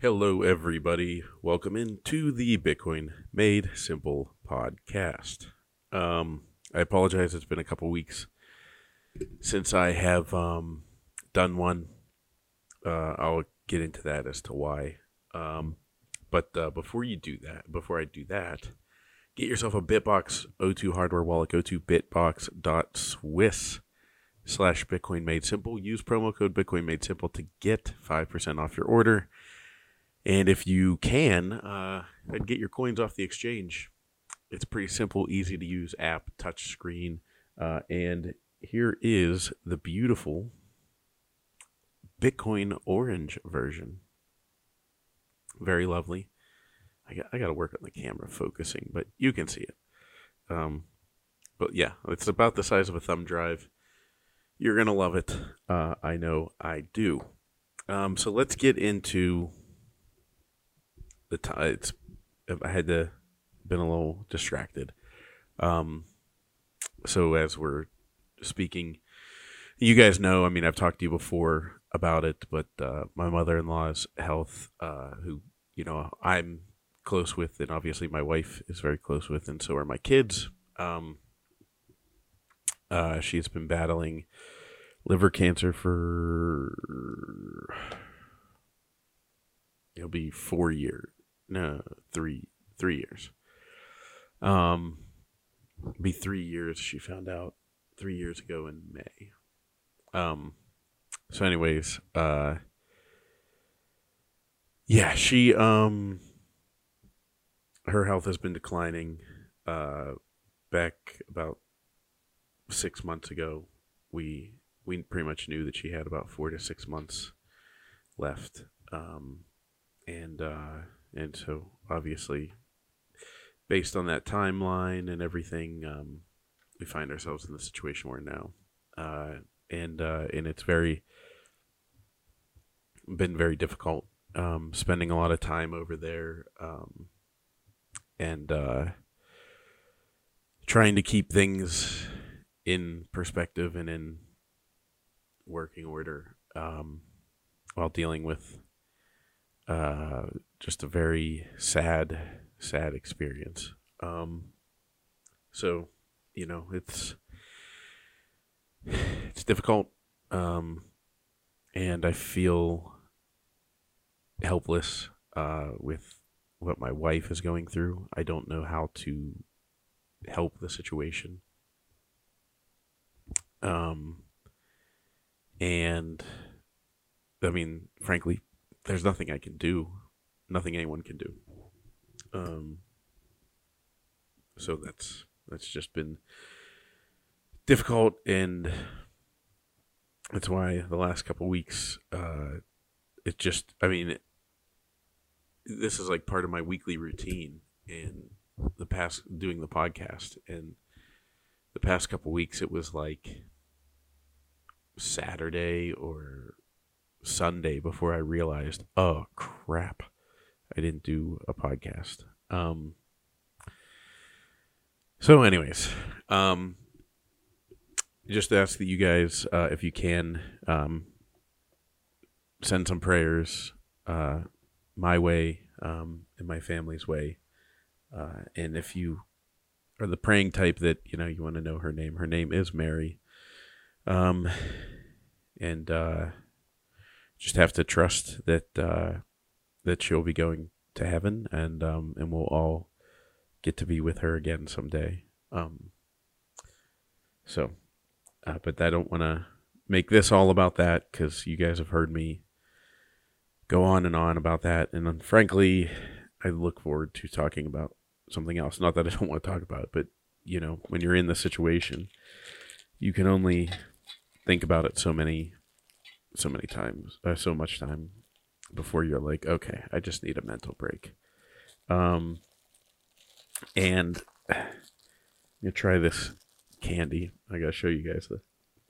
Hello, everybody. Welcome into the Bitcoin Made Simple podcast. I apologize. It's been a couple weeks since I have done one. I'll get into that as to why. But before I do that, get yourself a Bitbox O2 hardware wallet. Go to bitbox.swiss/Bitcoin Made Simple. Use promo code Bitcoin Made Simple to get 5% off your order. And if you can, get your coins off the exchange. It's a pretty simple, easy to use app, touch screen. And here is the beautiful Bitcoin orange version. Very lovely. I got to work on the camera focusing, but you can see it. But yeah, it's about the size of a thumb drive. You're going to love it. I know I do. So let's get into the time. I had been a little distracted. So as we're speaking, you guys know, I've talked to you before about it, but my mother-in-law's health, who, I'm close with, and obviously my wife is very close with, and so are my kids. She's been battling liver cancer for, it'll be 4 years. No, 3 years. Be 3 years. She found out 3 years ago in May. So anyways, yeah, she, her health has been declining. Back about 6 months ago, we pretty much knew that she had about 4 to 6 months left. And so obviously, based on that timeline and everything, we find ourselves in the situation we're in now. And it's been very difficult, spending a lot of time over there, and trying to keep things in perspective and in working order, while dealing with just a very sad experience. So, it's difficult, and I feel helpless with what my wife is going through. I don't know how to help the situation. And frankly, there's nothing I can do, nothing anyone can do. So that's just been difficult, and that's why the last couple weeks, this is like part of my weekly routine, and doing the podcast, and the past couple weeks it was like Saturday or Sunday before I realized, oh crap, I didn't do a podcast. So anyways, just ask that you guys, if you can, send some prayers my way, and my family's way. And if you are the praying type that, you want to know her name is Mary. And just have to trust that she'll be going to heaven, and we'll all get to be with her again someday. But I don't want to make this all about that, because you guys have heard me go on and on about that, and frankly, I look forward to talking about something else. Not that I don't want to talk about it, but when you're in the situation, you can only think about it so much time before you're like, okay, I just need a mental break. And you try this candy. I gotta show you guys this.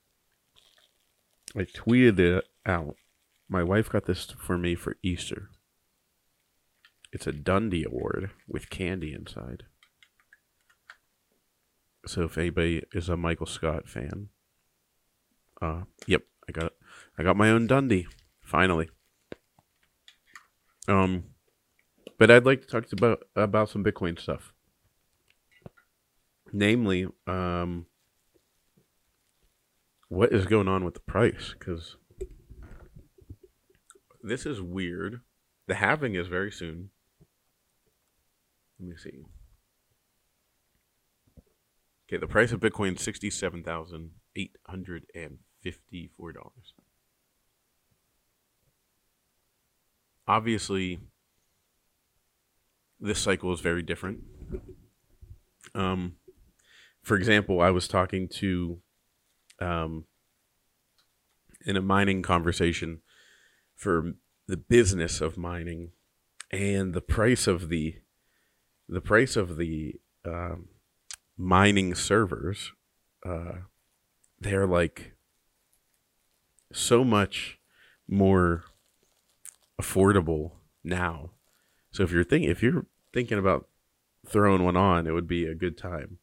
I tweeted it out. My wife got this for me for Easter. It's a Dundee Award with candy inside. So if anybody is a Michael Scott fan, yep, I got it. I got my own Dundee, finally. Um, but I'd like to talk about some Bitcoin stuff. Namely, what is going on with the price? Because this is weird. The halving is very soon. Let me see. Okay, the price of Bitcoin is $67,854. Obviously, this cycle is very different. For example, I was talking to, in a mining conversation for the business of mining, and the price of the mining servers, they're like so much more affordable now. So if you're thinking about throwing one on, it would be a good time.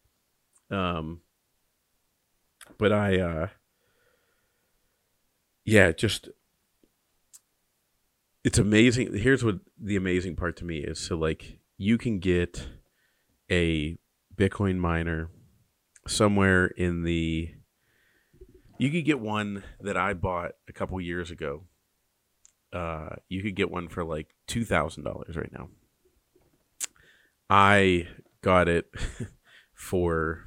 But just it's amazing. Here's what the amazing part to me is. So like you can get a Bitcoin miner somewhere in the. You could get one that I bought a couple years ago. You could get one for like $2,000 right now. I got it for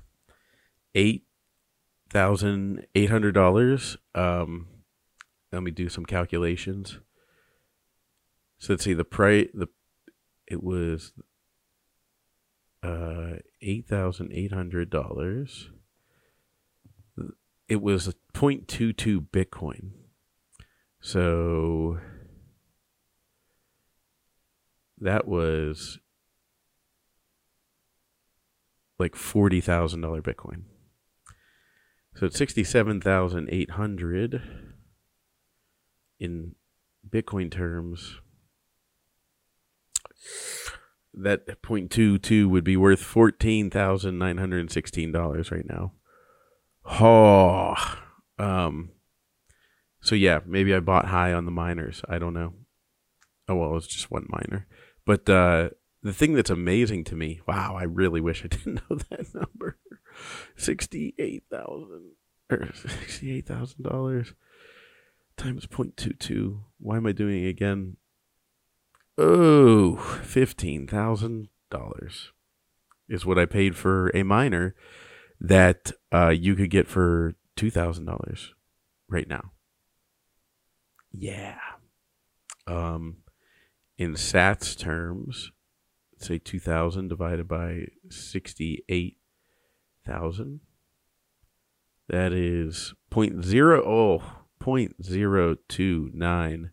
$8,800. Let me do some calculations. So let's see, it was $8,800. It was 0.22 Bitcoin. So that was like $40,000 Bitcoin. So it's 67,800 in Bitcoin terms. That 0.22 would be worth $14,916 right now. Oh, so yeah, maybe I bought high on the miners. I don't know. Oh well, it's just one miner. But the thing that's amazing to me, wow, I really wish I didn't know that number. $68,000 times 0.22. Why am I doing it again? Oh, $15,000 is what I paid for a miner that you could get for $2,000 right now. Yeah. In Sats terms, say 2,000 divided by 68,000. That is 0.029.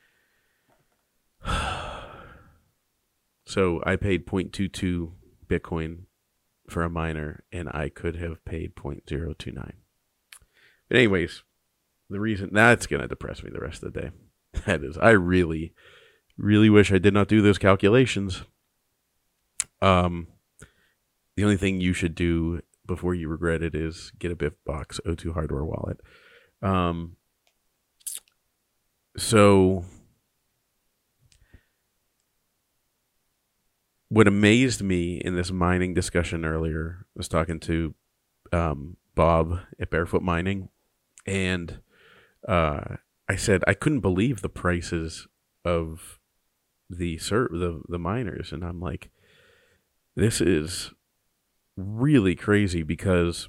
So I paid 0.22 Bitcoin for a miner, and I could have paid 0.029. But anyways, the reason that's going to depress me the rest of the day. That is, I really, really wish I did not do those calculations. The only thing you should do before you regret it is get a BiffBox O2 hardware wallet. So what amazed me in this mining discussion earlier, I was talking to Bob at Barefoot Mining, and I said I couldn't believe the prices of the miners, and I'm like, this is really crazy because,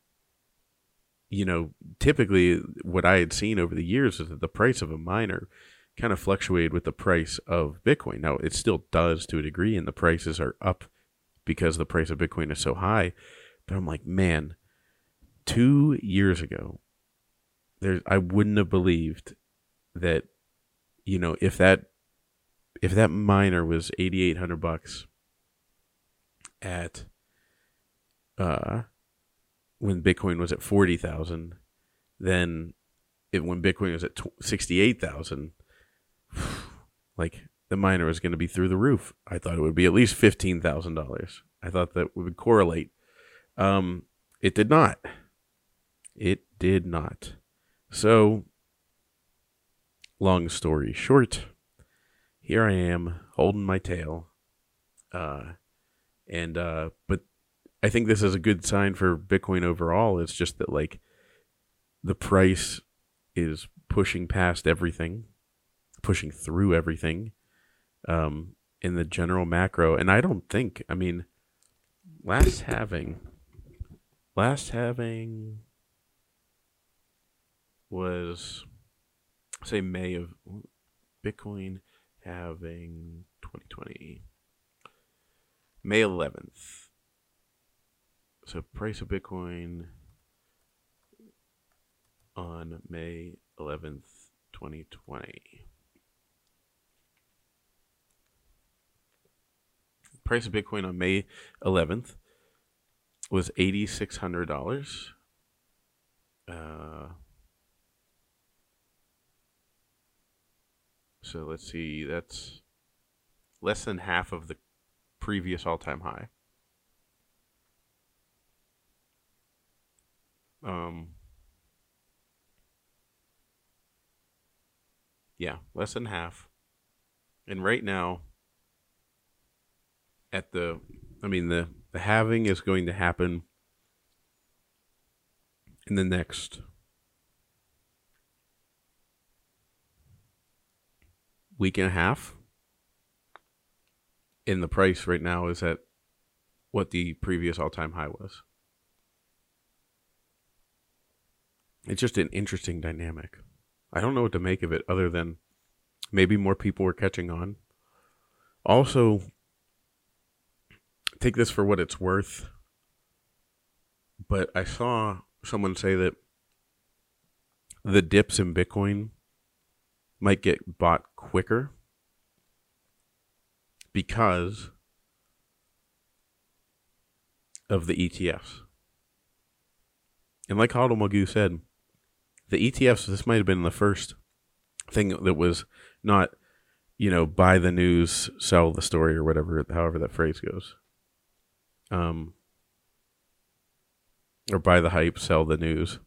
typically what I had seen over the years is that the price of a miner kind of fluctuated with the price of Bitcoin. Now, it still does to a degree, and the prices are up because the price of Bitcoin is so high. But I'm like, man, 2 years ago, I wouldn't have believed that, if that miner was $8,800 at when Bitcoin was at 40,000, then when Bitcoin was at 68,000, like the miner was going to be through the roof. I thought it would be at least $15,000. I thought that would correlate. It did not. It did not. So, long story short, here I am holding my tail. But I think this is a good sign for Bitcoin overall. It's just that like the price is pushing past everything, pushing through everything, in the general macro. And I don't think, I mean, last halving was, say, May of Bitcoin halving 2020, May 11th. So price of Bitcoin on May 11th, 2020. Price of Bitcoin on May 11th was $8,600. So let's see, that's less than half of the previous all-time high. Yeah, less than half. And right now, the halving is going to happen in the next week and a half. And the price right now is at what the previous all-time high was. It's just an interesting dynamic. I don't know what to make of it other than maybe more people are catching on. Also, take this for what it's worth, but I saw someone say that the dips in Bitcoin might get bought quicker because of the ETFs. And like Hodl Magoo said, the ETFs, this might have been the first thing that was not, buy the news, sell the story, or whatever, however that phrase goes. Or buy the hype, sell the news.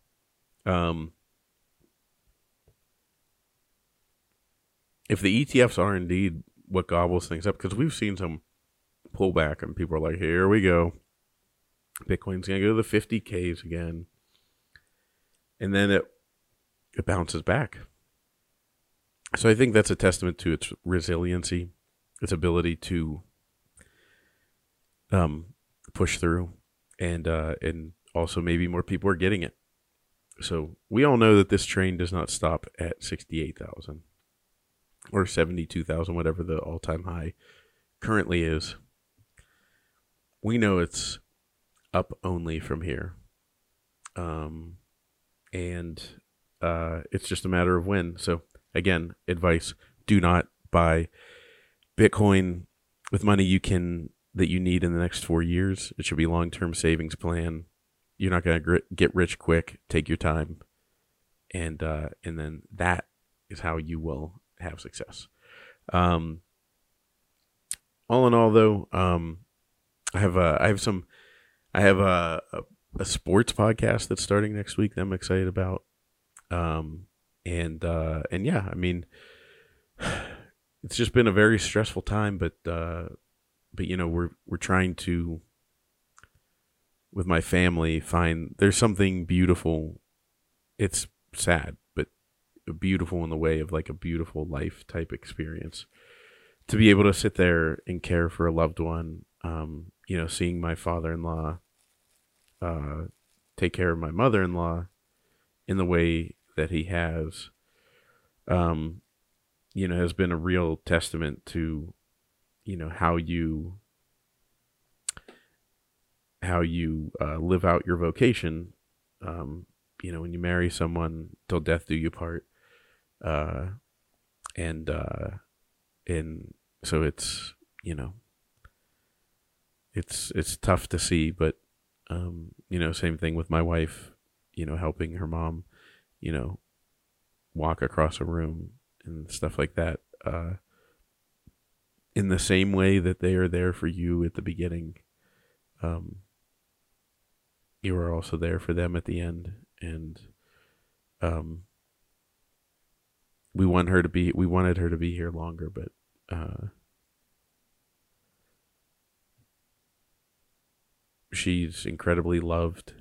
If the ETFs are indeed what gobbles things up, because we've seen some pullback and people are like, here we go. Bitcoin's going to go to the 50Ks again. And then it bounces back. So I think that's a testament to its resiliency, its ability to push through, and also maybe more people are getting it. So we all know that this train does not stop at 68,000 or 72,000, whatever the all-time high currently is. We know it's up only from here. It's just a matter of when. So again, advice: do not buy Bitcoin with money that you need in the next 4 years. It should be long-term savings plan. You're not going to get rich quick. Take your time, and then that is how you will have success. All in all, though, I have a sports podcast that's starting next week that I'm excited about. And yeah, I mean, it's just been a very stressful time, but we're trying to, with my family, find there's something beautiful. It's sad, but beautiful in the way of like a beautiful life type experience. To be able to sit there and care for a loved one, seeing my father-in-law take care of my mother-in-law in the way that he has, has been a real testament to, how you live out your vocation. When you marry someone till death do you part, and so it's it's tough to see, but same thing with my wife, helping her mom, walk across a room and stuff like that, in the same way that they are there for you at the beginning. You are also there for them at the end, and we wanted her to be here longer, but she's incredibly loved,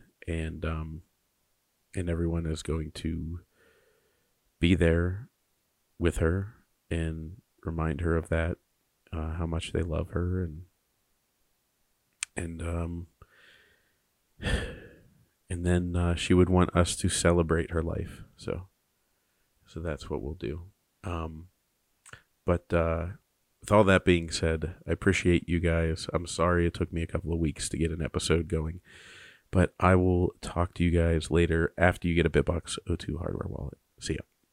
and everyone is going to be there with her and remind her of that, how much they love her, and and then she would want us to celebrate her life. So that's what we'll do. Um, but with all that being said, I appreciate you guys. I'm sorry it took me a couple of weeks to get an episode going, but I will talk to you guys later after you get a BitBox O2 hardware wallet. See ya.